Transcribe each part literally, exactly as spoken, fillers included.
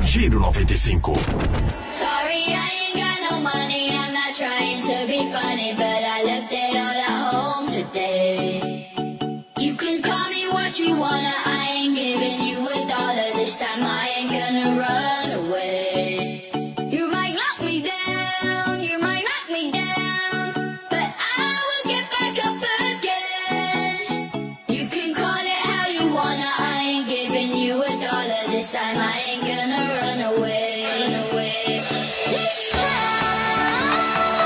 Giro noventa e cinco. Sorry, I ain't got no money. I'm not trying to be funny, but I left it all at home today. You can call me what you wanna. I ain't giving you a dollar this time. I ain't gonna run away. You might knock me down, you might knock me down, but I will get back up again. You can call it how you wanna. I ain't giving you a dollar this time. I ain't gonna run away. Run away. This time,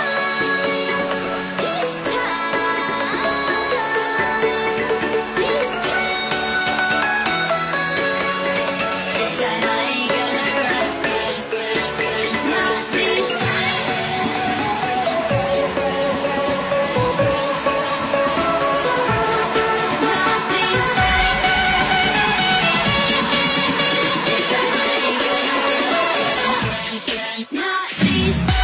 this time, this time, this time I ain't gonna run. Not this time. Not this time. This time I ain't gonna run. Not this time.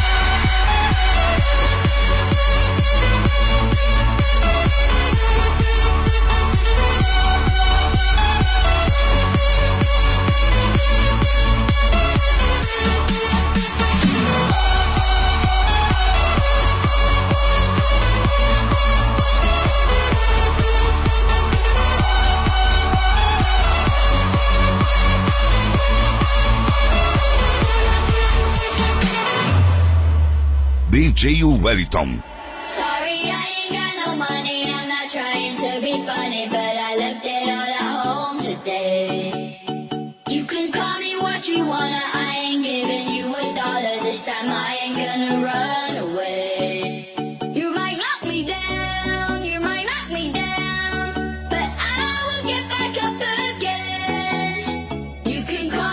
D J Wellington. Sorry, I ain't got no money. I'm not trying to be funny, but I left it all at home today. You can call me what you wanna. I ain't giving you a dollar this time. I ain't gonna run away. You might knock me down, you might knock me down, but I will get back up again. You can call